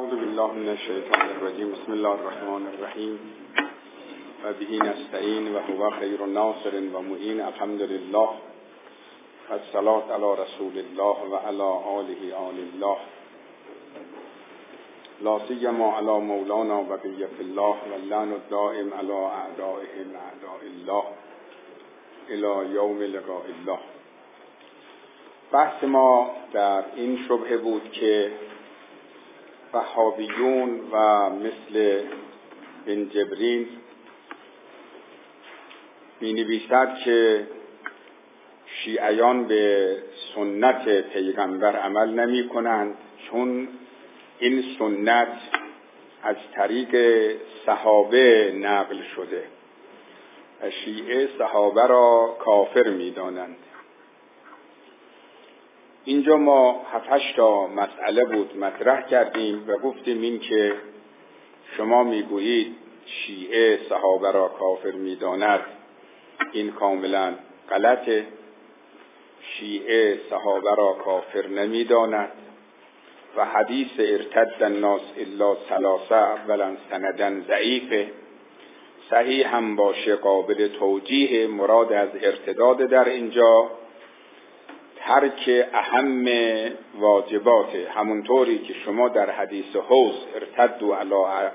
اعوذ بالله من الشیطان الرجیم. بسم الله الرحمن الرحیم و به نستعین و هو خیر ناصر و معین. الحمد لله و الصلاة علی رسول الله و علی آله آل الله لا سیما علی مولانا بقیة الله و لعن الدائم علی اعدائهم اعداء الله الی یوم لقاء الله. بحث ما در این شبهه بود که وهابیون و مثل بن جبرین می‌نویسد که شیعیان به سنت پیغمبر عمل نمی کنند، چون این سنت از طریق صحابه نقل شده و شیعه صحابه را کافر می‌دانند. اینجا ما 7-8 تا مسئله بود مطرح کردیم و گفتیم این که شما میگویید شیعه صحابه را کافر میداند، این کاملا غلطه. شیعه صحابه را کافر نمیداند و حدیث ارتد الناس الا ثلاثه اولا سندن ضعیفه. صحیح هم باشه قابل توجیه. مراد از ارتداد در اینجا ترک اهم واجبات، همونطوری که شما در حدیث حوض ارتدوا علی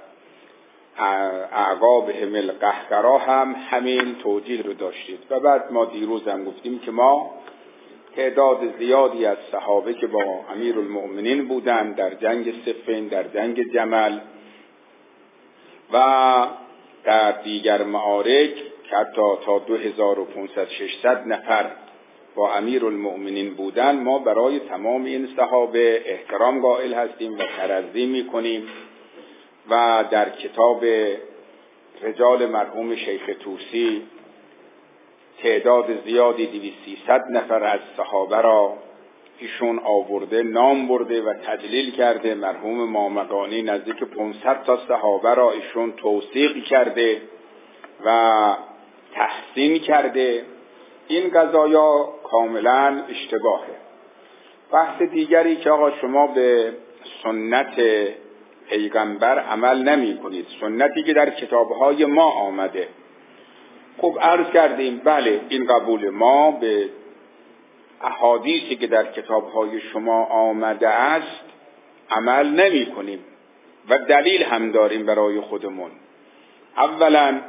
اعقابهم القهقرا هم همین توجیه رو داشتید. و بعد ما دیروز هم گفتیم که ما تعداد زیادی از صحابه که با امیرالمؤمنین بودند در جنگ صفین، در جنگ جمل و در دیگر معارک که حتی تا 2500-600 نفر با امیرالمؤمنین بودن، ما برای تمام این صحابه احترام قائل هستیم و ترضی میکنیم و در کتاب رجال مرحوم شیخ طوسی تعداد زیادی 200-300 نفر از صحابه را ایشون آورده، نام برده و تجلیل کرده. مرحوم مامقانی نزدیک 500 تا صحابه را ایشون توثیق کرده و تحسین کرده. این قضایا کاملا اشتباهه. بحث دیگری که آقا شما به سنت پیغمبر عمل نمی کنید، سنتی که در کتابهای ما آمده. خب عرض کردیم بله این قبول، ما به احادیثی که در کتابهای شما آمده است عمل نمی کنیم و دلیل هم داریم برای خودمون. اولا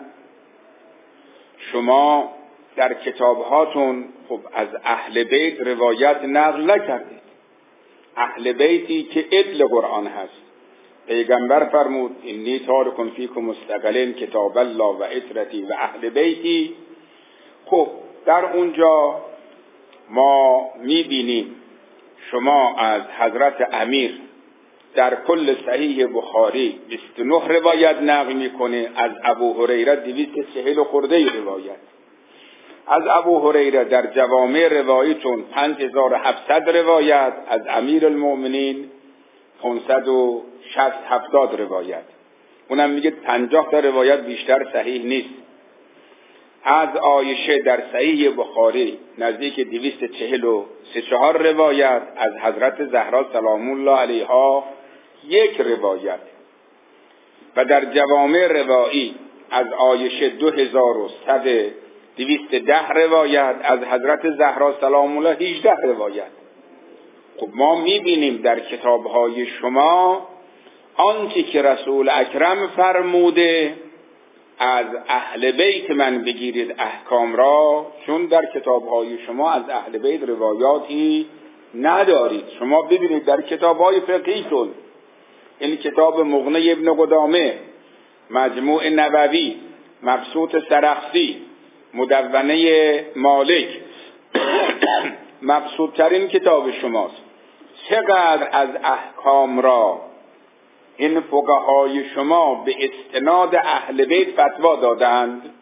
شما در کتابهاتون خب از اهل بیت روایت نقل نکردید، اهل بیتی که ادل قرآن هست. پیغمبر فرمود انی تارکم فیکم مستقلین کتاب الله و عترتی و اهل بیتی. خب در اونجا ما میبینیم شما از حضرت امیر در کل صحیح بخاری 29 روایت نقل میکنه، از ابو هریره 240 خورده روایت، از ابو هریره در جوامع روایتون 5700 روایت، از امیرالمؤمنین 560-70 روایت. اونم میگه 50 تا روایت بیشتر صحیح نیست. از عایشه در صحیح بخاری نزدیک 243 روایت، از حضرت زهرا سلام الله علیها 1 روایت و در جوامع روایی از عایشه 2110 روایت، از حضرت زهرا سلام الله 18 روایت. خب ما میبینیم در کتابهای شما آنچه که رسول اکرم فرموده از اهل بیت من بگیرید احکام را، چون در کتابهای شما از اهل بیت روایاتی ندارید. شما ببینید در کتابهای فقهیتون، این کتاب مغنی ابن قدامه، مجموع نووی، مبسوط سرخسی، مدونه مالک، مبسوط ترین کتاب شماست. چقدر از احکام را این فقهای شما به استناد اهل بیت فتوا دادند.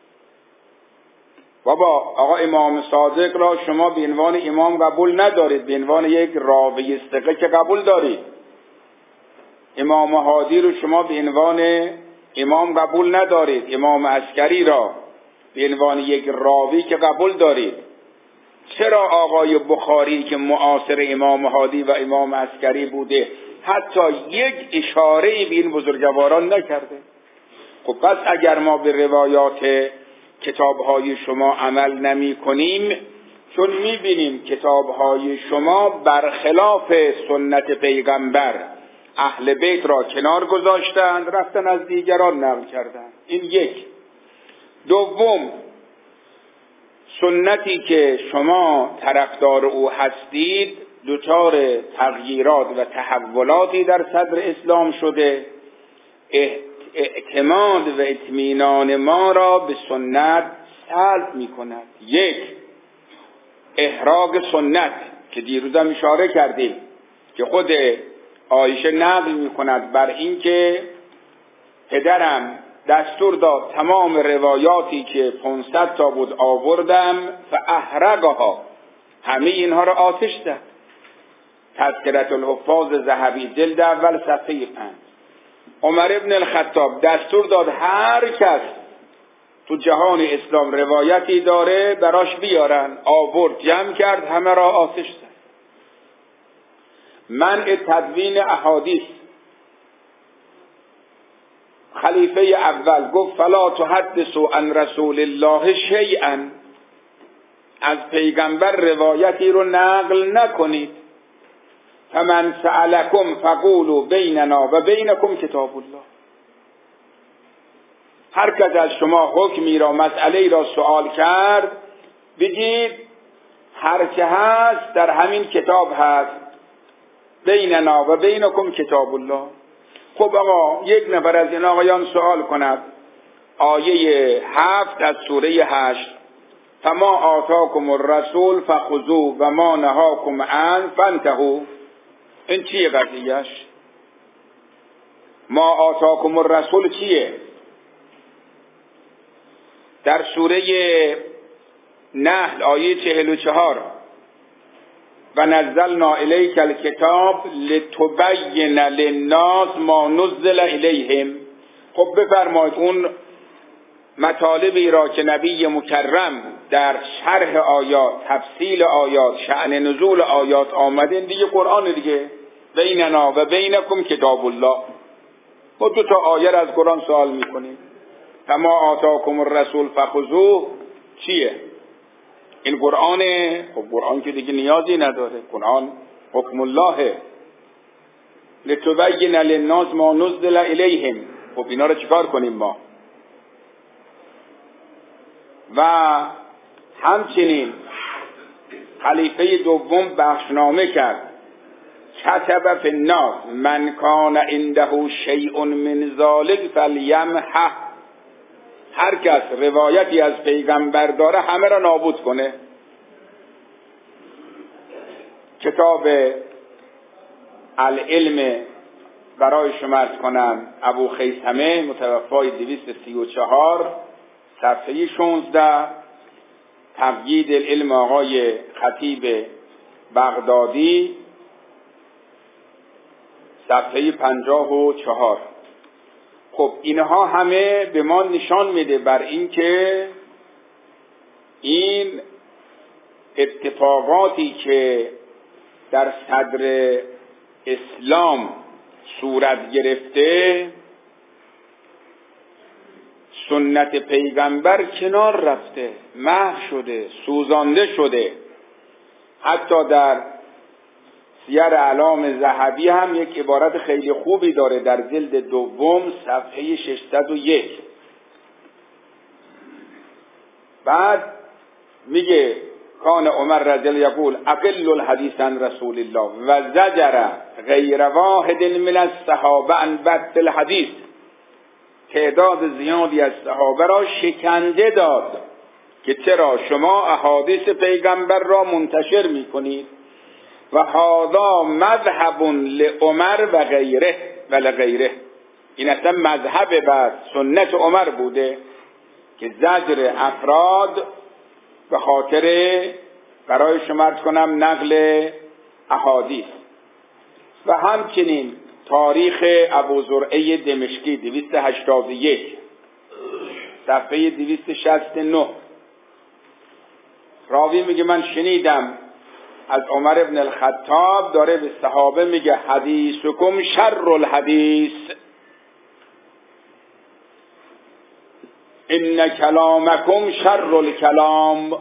بابا آقا امام صادق را شما به عنوان امام قبول ندارید، به عنوان یک راوی ثقه که قبول دارید. امام هادی رو شما به عنوان امام قبول ندارید. امام عسکری را به عنوان یک راوی که قبول دارید. چرا آقای بخاری که معاصر امام هادی و امام عسکری بوده حتی یک اشاره به این بزرگواران نکرده. خب پس اگر ما به روایات کتابهای شما عمل نمی کنیم، چون می بینیم کتابهای شما برخلاف سنت پیغمبر اهل بیت را کنار گذاشتند، رفتن از دیگران نقل کردند. این یک. دوم، سنتی که شما طرفدار او هستید دچار تغییرات و تحولاتی در صدر اسلام شده. اعتماد و اطمینان ما را به سنت سلب می کند. یک، احراق سنت که دیروزم اشاره کردیم که خود عایشه نقل می کند بر این که پدرم دستور داد تمام روایاتی که 500 تا بود آوردم فاحرقها، همه اینها را آتش زد. تذکرة الحفاظ ذهبی جلد اول صفحه 5. عمر ابن الخطاب دستور داد هر کس تو جهان اسلام روایتی داره براش بیارن، آورد، جمع کرد، همه را آتش زد. منع تدوین احادیث، خلیفه اول گفت فلا تحدثوا عن رسول الله شیئا، از پیغمبر روایتی رو نقل نکنید. فمن سألکم فقولوا بیننا و بینکم کتاب الله، هر کس از شما حکمی را مسئله را سوال کرد بگید هر که هست در همین کتاب هست، بیننا و بینکم کتاب الله. خب آقا یک نفر از این آقایان سوال کند آیه 7 از سوره 8 فما آتاکم الرسول فخذوه و ما نهاکم عنه فانتهوا، این چیه قضیهش؟ ما آتاکم الرسول چیه؟ در سوره نحل آیه 44 و نزلنا الیک الکتاب لتبین للناس ما نزل الیهم. خب بفرمایید اون مطالبی را که نبی مکرم در شرح آیات، تفصیل آیات، شأن نزول آیات آمدن دیگه قرآن دیگه، بیننا و بینکم کتاب الله. ما 2 تا آیه از قرآن سوال میکنیم. فما آتاکم الرسول فخذوه چیه؟ این قرآنه. خب قرآن که دیگه نیازی نداره، قرآن حکم الله. لتبین للناس ما نزل الیهم. خب اینا رو چیکار کنیم ما؟ و همچنین خلیفه دوم بخشنامه کرد، کتب فی الناس من کان عنده شیء من ذلک فلیمحه، هر کس روایتی از پیغمبر داره همه را نابود کنه. کتاب العلم برای شما عرض کنم ابو خیثمه متوفای 234 صفحه 16، تقیید العلم آقای خطیب بغدادی صفحه 54. خب اینها همه به ما نشان میده بر این که این اتفاقاتی که در صدر اسلام صورت گرفته، سنت پیغمبر کنار رفته، محو شده، سوزانده شده. حتی در سیر اعلام ذهبی هم یک عبارت خیلی خوبی داره در جلد دوم صفحه 601. بعد میگه کان عمر رضی الله یقول اقل الحدیث عن رسول الله و زجر غیر واحد من الصحابه عن بث الحدیث، تعداد زیادی از صحابه را شکنجه داد که چرا شما احادیث پیغمبر را منتشر میکنید و هذا مذهب لعمر و غیره و لغیره. این اصلا مذهب و سنت عمر بوده که زجر افراد به خاطر برای شما کنم نقل احادیث. و همچنین تاریخ ابو زرعه دمشقی 281 صفحه 269 راوی میگه من شنیدم از عمر ابن الخطاب داره به صحابه میگه حدیثکم شر الحدیث، ان کلامکم شر الکلام.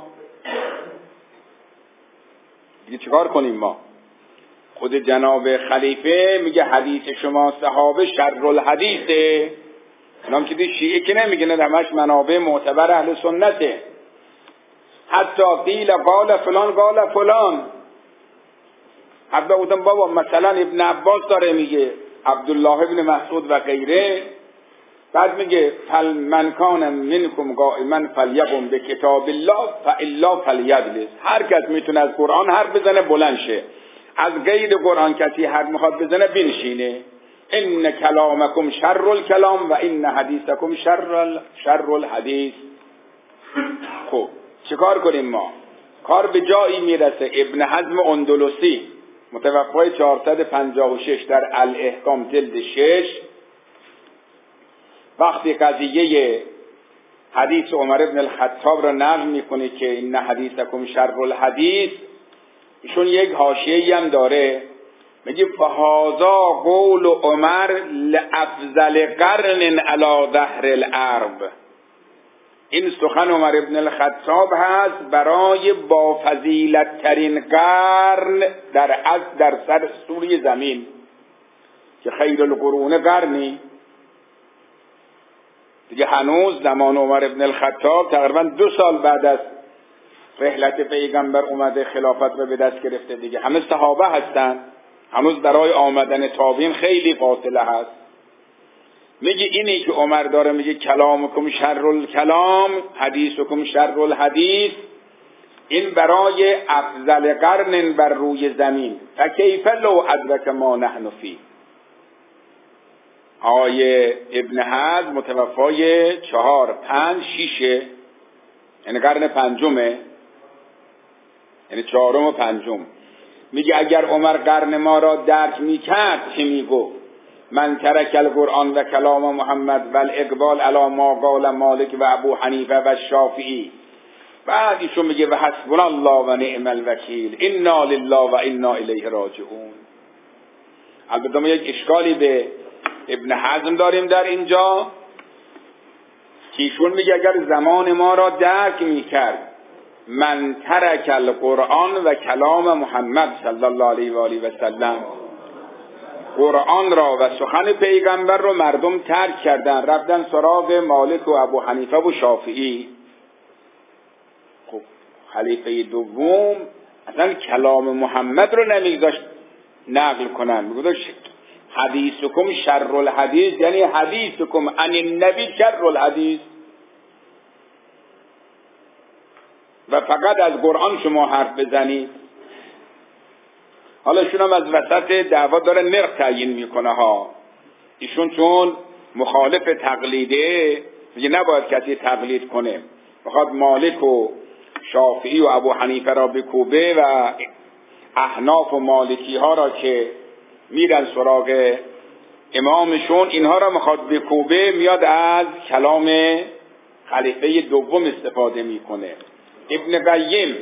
دیگه چیکار کنیم ما؟ خود جناب خلیفه میگه حدیث شما صحابه شر الحدیثه. نام که شیعه که نمیگه، نه همش منابع معتبر اهل سنته. حتی قیل قال فلان قال فلان. حتی بودم بابا مثلا ابن عباس داره میگه، عبدالله ابن مسعود و غیره. بعد میگه من کان منکم قائما فلیقم بکتاب الله فالا فلیجلس. هر کس میتونه از قرآن حرف بزنه بلند شه، از غیر قرآن کسی حرف میخواد بزنه بنشینه. ان کلامکم شر الکلام و ان حدیثکم شر الحدیث. خب چیکار کنیم ما؟ کار به جایی میرسه ابن حزم اندلسی متوفای 456 در الاحکام جلد 6 وقتی قضیه حدیث عمر ابن الخطاب را نقل میکنه که این حدیثکم شر الحدیث، ایشون یک حاشیه‌ای هم داره میگه فهذا قول عمر لافضل قرن علی ظهر الارض. این سخن عمر ابن الخطاب هست برای با فضیلت ترین قرن در سر سوری زمین، که خیر القرون قرنی. دیگه هنوز زمان عمر ابن الخطاب تقریبا 2 سال بعد از رحلت پیغمبر اومده، خلافت رو به دست گرفته. دیگه همه صحابه هستن، هنوز برای آمدن تابعین خیلی فاصله هست. میگه اینی که عمر داره میگه کلامکم شر الکلام حدیثکم شر الحدیث، این برای افضل قرن بر روی زمین. فکیف لو ادرک ما نحن فی. آیه ابن حزم متوفای 4 5 6 یعنی قرن پنجمه، یعنی 4م و 5م. میگه اگر عمر قرن ما را درک میکرد چه میگو؟ من ترک القرآن و کلام محمد و الاقبال علی ما قال مالک و ابو حنیفه و شافعی. بعد ایشون میگه و حسبنا الله و نعم الوکیل انا لله و انا الیه راجعون. البته ما یک اشکالی به ابن حزم داریم در اینجا که ایشون میگه اگر زمان ما را درک میکرد من ترک القرآن و کلام محمد صلی الله علیه و آله و سلم، قرآن را و سخن پیغمبر رو مردم ترک کردن، رفتن سراغ مالک و ابو حنیفه و شافعی. خب خلیفه دوم اصلا کلام محمد رو نمیگذاشت نقل کنن، میگذاشت حدیثکم شر الحدیث، یعنی حدیثکم عن النبی شر الحدیث، و فقط از قرآن شما حرف بزنید. حالا ایشون هم از وسط دعوا داره نرخ تعیین میکنه ها. ایشون چون مخالف تقلیده میگه نباید کسی تقلید کنه، میخواد مالک و شافعی و ابو حنیفه را بکوبه و احناف و مالکی ها را که میرن سراغ امامشون اینها را میخواد بکوبه، میاد از کلام خلیفه دوم استفاده میکنه. ابن قیم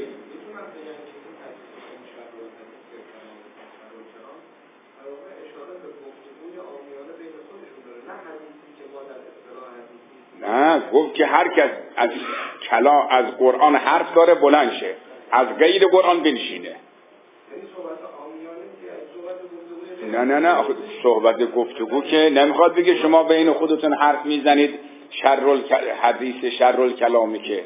نه گفت که هر کس از قرآن حرف داره بلند شه، از غیر قرآن بنشینه. نه صحبت گفتگو که نمیخواد بگه شما بین خودتون حرف میزنید شر حدیث شر الکلامی که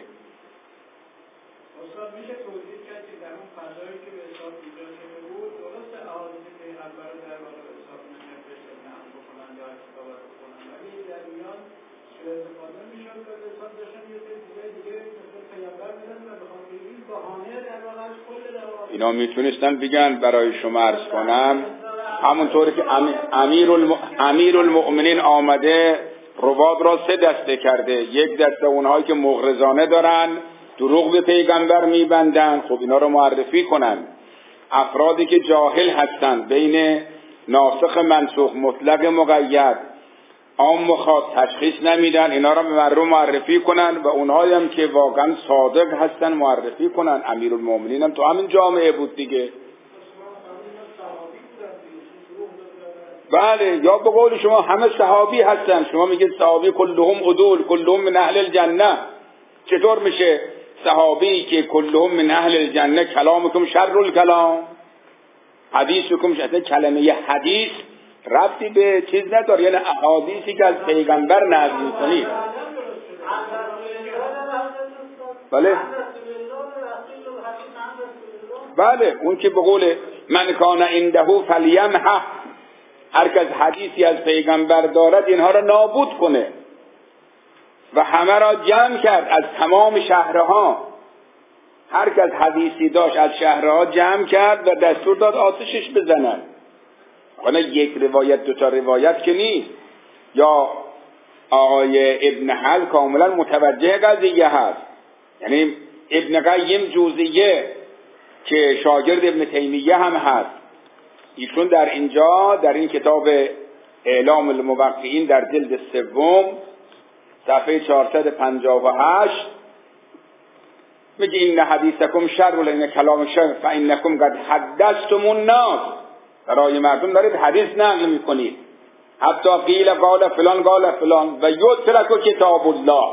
اینا میتونستن بگن برای شما عرض کنم همونطوری که امیر المؤمنین آمده رواد را 3 دسته کرده. یک دسته اونهایی که مغرضانه دارن دروغ به پیغمبر میبندن، خب اینا رو معرفی کنن. افرادی که جاهل هستن بین ناسخ منسوخ مطلق مقید عام مخاط تشخیص نمیدن، اینا را به مردم معرفی کنن و اونهایی هم که واقعا صادق هستن معرفی کنن. امیرالمومنین هم تو همین جامعه بود دیگه. بله، یا به قول شما همه صحابی هستن. شما میگید صحابی کلهم عدول، کلهم من اهل الجنه. چطور میشه صحابی که کلهم من اهل الجنه کلامکم شر الکلام، حدیثکم شر؟ کلمه حدیث ربطی به چیز نداره، یعنی احادیثی که از پیغمبر نقل میکنید. بله اون که به قول من کان عنده فلیمحه، هر کس حدیثی از پیغمبر دارد اینها را نابود کنه. و همه را جمع کرد از تمام شهرها، هر کس حدیثی داشت از شهرها جمع کرد و دستور داد آتشش بزنن. حالا یک روایت دو تا روایت که نیست. یا آقای ابن حل کاملا متوجه قضیه هست، یعنی ابن قیم جوزیه که شاگرد ابن تیمیه هم هست، ایشون در اینجا در این کتاب اعلام الموقعین در جلد 3 صفحه 458 میگه این حدیثکم شر و این کلام شر فانکم قد حدثتم الناس، برای مردم دارید حدیث نقل میکنید. حتی قیل قال فلان قال فلان و یترک کتاب الله.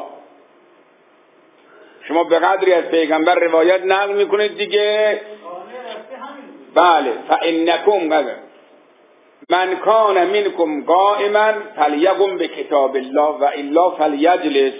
شما به قدری از پیغمبر روایت نقل میکنید دیگه. بله، فانکم من کان منکم قائما فلیقم بکتاب الله و الا فلیجلس.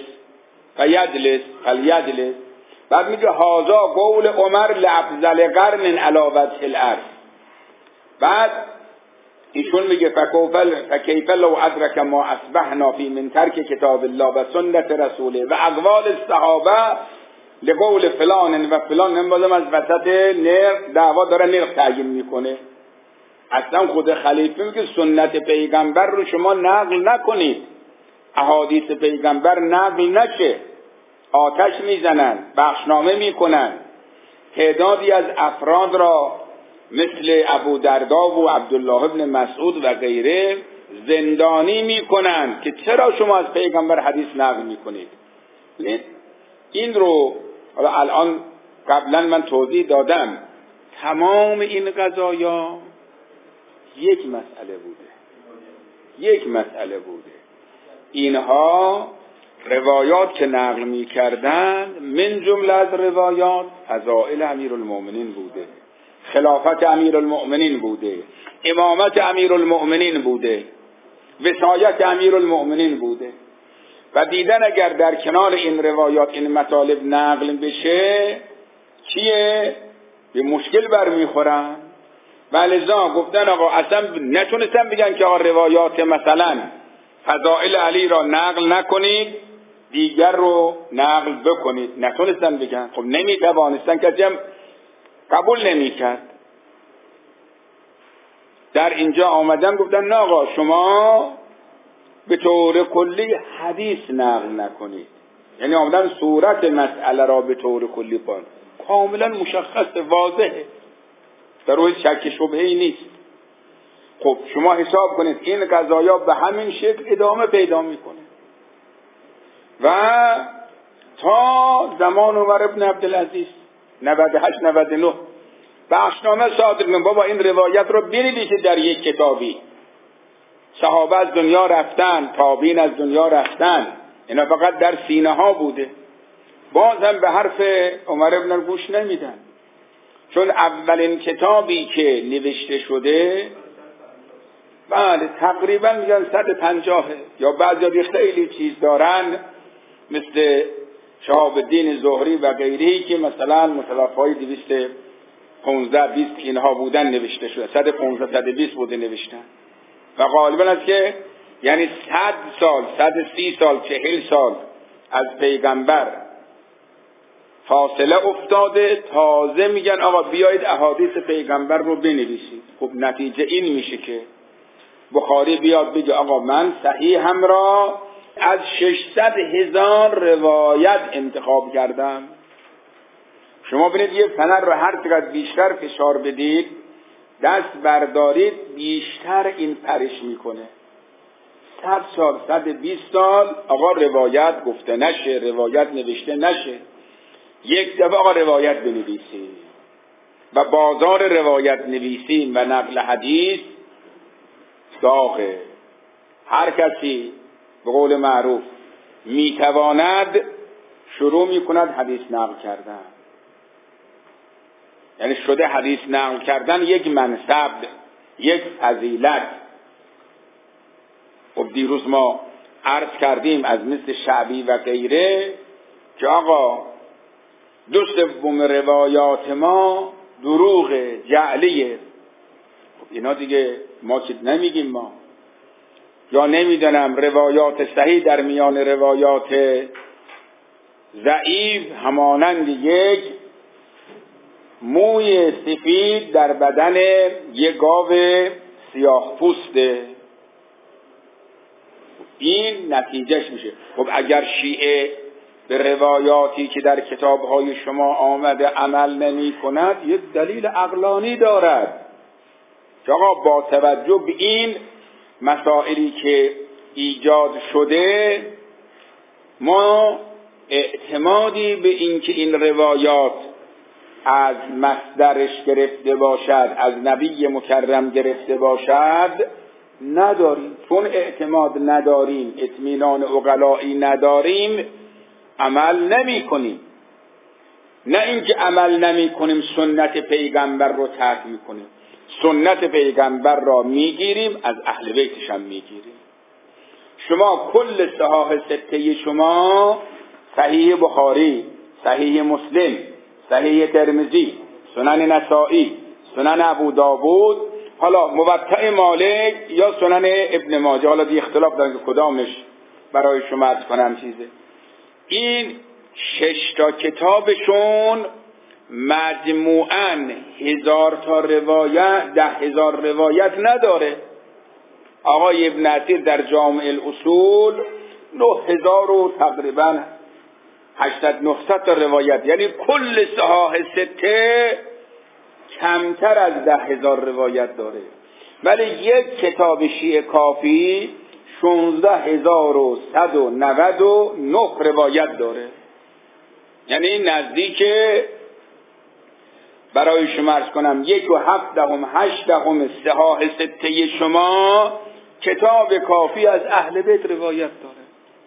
بعد میگه هذا قول عمر لافضل قرن علی وجه الارض. بعد ایشون میگه فکیف لو ادرک ما اصبحنا فی من ترک کتاب الله و سنت رسوله و اقوال الصحابه لقول فلان و فلان. هم بازم از وسط نرخ دعوا داره نرخ تعیین میکنه. اصلا خود خلیفه میگه سنت پیغمبر رو شما نقل نکنید، احادیث پیغمبر نقل نشه. آتش میزنن، بخشنامه میکنن، تعدادی از افراد را مثل ابو دردا و عبدالله ابن مسعود و غیره زندانی میکنن که چرا شما از پیغمبر حدیث نقل میکنید. این رو الان قبلا من توضیح دادم. تمام این قضایا یک مسئله بوده. اینها روایات که نقل می کردن من جمله از روایات فضائل امیرالمومنین بوده، خلافت امیرالمومنین بوده، امامت امیرالمومنین بوده، وصایت امیرالمومنین بوده. و دیدن اگر در کنار این روایات این مطالب نقل بشه چیه؟ به مشکل برمیخورن. و لذا گفتن آقا اصلا نتونستن بگن که آقا روایات مثلا فضائل علی را نقل نکنید دیگر رو نقل بکنید. نتونستن بگن، خب نمیتوانستن، کسی هم قبول نمیکرد. در اینجا آمدن گفتن نه آقا شما به طور کلی حدیث نقل نکنید. یعنی آمدن صورت مسئله را به طور کلی بان کاملا مشخص واضحه، در روی شک شبهه‌ای نیست. خب شما حساب کنید این قضایا به همین شکل ادامه پیدا میکنه و تا زمان عمر ابن عبدالعزیز 98-99 بخشنامه صادر کردن بابا این روایت رو بنویسید در یک کتابی. صحابه از دنیا رفتن، تابعین از دنیا رفتن، اینا فقط در سینه ها بوده. باز هم به حرف عمر ابن گوش نمیدن، چون اولین کتابی که نوشته شده بله تقریبا میگن 150 یا بعضی خیلی چیز دارن مثل شهاب الدین زهری و غیری که مثلا متوفای 215-20 اینها بودن نوشته شده، 115-120 بوده نوشتن. و غالبا است که یعنی 100 سال 130 سال 40 سال از پیغمبر فاصله افتاده، تازه میگن آقا بیایید احادیث پیغمبر رو بنویسید. خب نتیجه این میشه که بخاری بیاد بگه آقا من صحیحم را از 600,000 روایت انتخاب کردم. شما ببینید یه فنر رو هر چقدر بیشتر فشار بدید، دست بردارید، بیشتر این پرش میکنه. 100 سال 120 سال آقا روایت گفته نشه، روایت نوشته نشه. یک دفعه آقا روایت بنویسید و بازار روایت نویسین و نقل حدیث داغه. هر کسی به قول معروف میتواند شروع میکند حدیث نقل کردن. یعنی شده حدیث نقل کردن یک منصب، یک فضیلت. خب دیروز ما عرض کردیم از مثل شعبی و غیره که آقا 2/3 روایات ما دروغ جعلیه. خب اینا دیگه ما چیز نمیگیم ما، یا نمیدونم روایات صحیح در میان روایات ضعیف همانند یک موی سفید در بدن یک گاو سیاه پوسته. این نتیجهش میشه. خب اگر شیعه به روایاتی که در کتابهای شما آمده عمل نمی کند یک دلیل عقلانی دارد که آقا با توجه به این مسائلی که ایجاد شده ما اعتمادی به این که این روایات از مصدرش گرفته باشد، از نبی مکرم گرفته باشد نداریم. چون اعتماد نداریم، اطمینان عقلایی نداریم، عمل نمی کنیم. نه اینکه عمل نمی کنیم سنت پیغمبر رو ترک می کنیم. سنت پیغمبر را میگیریم، از اهل بیتش هم میگیریم. شما کل صحاح سته شما، صحیح بخاری، صحیح مسلم، صحیح ترمذی، سنن نسائی، سنن ابو داوود، حالا موطأ مالک یا سنن ابن ماجه، حالا دی اختلاف دارن که کدامش برای شما عرض کنم چیزه. این 6 تا کتابشون مجموعاً 1000 تا روایت، 10,000 روایت نداره. آقای ابن عتیق در جامع الاصول 9000 و تقریباً 800-900 تا روایت، یعنی کل صحاح سته کمتر از 10,000 روایت داره. ولی یک کتاب شیعه کافی 16199 روایت داره. یعنی نزدیک برای شما عرض کنم 1.7-8 صحاح سته شما کتاب کافی از اهل بیت روایت داره.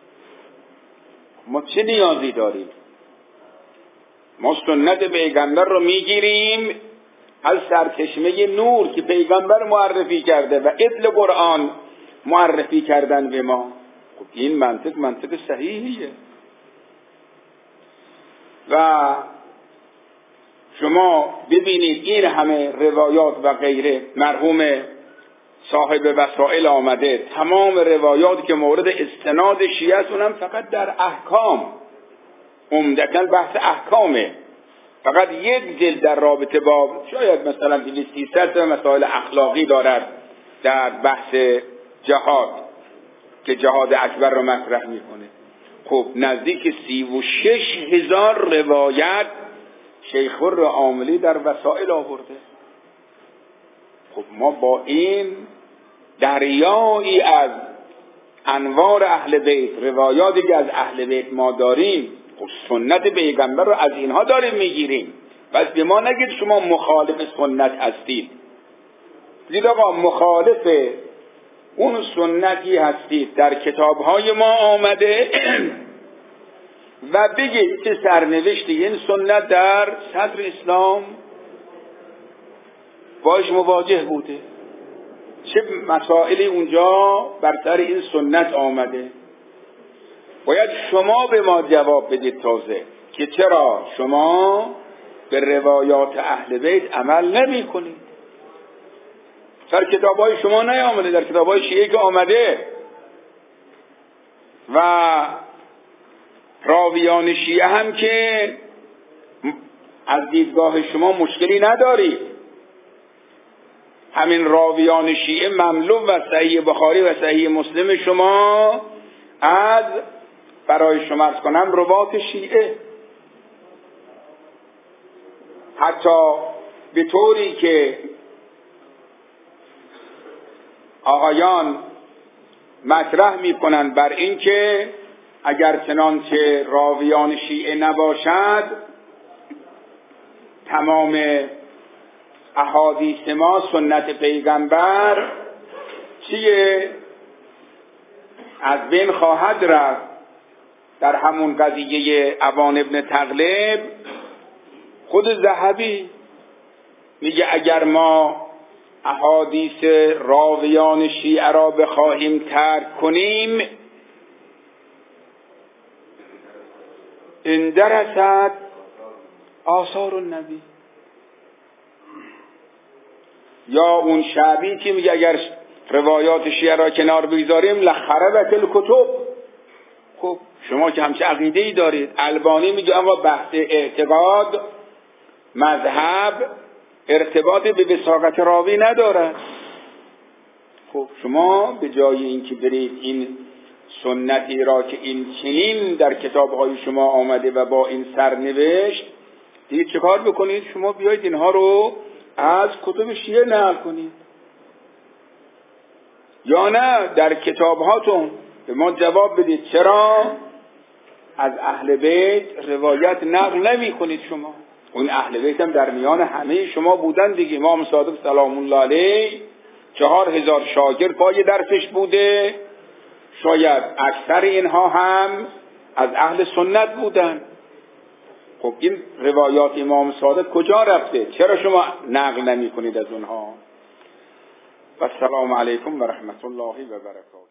ما چه نیازی داریم؟ ما سنت پیغمبر رو میگیریم از سرچشمه نور که پیغمبر معرفی کرده و اصل قرآن معرفی کردن به ما. خب این منطق صحیحیه. و شما ببینید این همه روایات و غیره، مرحوم صاحب وسائل آمده تمام روایات که مورد استناد شیعه است اونم فقط در احکام، عمدتاً بحث احکامه. فقط یک جلد در رابطه با شاید مثلا 200-300 مسائل اخلاقی دارد در بحث جهاد که جهاد اکبر رو مطرح میکنه. خب نزدیک 36,000 روایت شیخ الرعاملی در وسائل آورده. خب ما با این دریایی از انوار اهل بیت، روایاتی که از اهل بیت ما داریم، خب سنت پیغمبر رو از اینها داریم میگیریم. بس به ما نگید شما مخالف سنت هستید. بگید آقا مخالف اون سنتی هستید در کتابهای ما آمده و بگید چه سرنوشتی این سنت در صدر اسلام باش مواجه بوده، چه مسائلی اونجا بر سر این سنت آمده. باید شما به ما جواب بدید تازه که چرا شما به روایات اهل بیت عمل نمی کنید. در کتاب‌های شما نیامده، در کتاب‌های شیعه که آمده. و راویان شیعه هم که از دیدگاه شما مشکلی ندارید. همین راویان شیعه مملو و صحیح بخاری و صحیح مسلم شما از برای شما عرض کنم روات شیعه، حتی به طوری که آقایان مطرح میکنند بر این که اگر چنانچه راویان شیعه نباشد تمام احادیث ما سنت پیغمبر چیه؟ از بین خواهد رفت. در همون قضیه عوان ابن تغلب خود ذهبی میگه اگر ما احادیث راویان شیعه را بخواهیم ترک کنیم اندرست آثار النبی. یا اون شعبی که میگه اگر روایات شیعه را کنار بگذاریم لخربت الکتب. خب شما که همچه عقیده ای دارید. البانی میگه آقا بحث اعتقاد مذهب ارتباط به وثاقت راوی نداره. خب شما به جای اینکه برید این سنتی را که این چنین در کتاب‌های شما آمده و با این سرنوشت دیگه چه کار بکنید؟ شما بیایید اینها رو از کتب شیعه نقل کنید، یا نه در کتاب‌هاتون به ما جواب بدید چرا از اهل بیت روایت نقل نمی کنید شما؟ اون اهل بیت هم در میان همه شما بودن دیگه. امام صادق سلام الله علیه 4000 شاگرد پای درسش بوده، شاید اکثر اینها هم از اهل سنت بودن. خب این روایات امام صادق کجا رفته؟ چرا شما نقل نمی کنید از اونها؟ و السلام علیکم و رحمت الله و برکاته.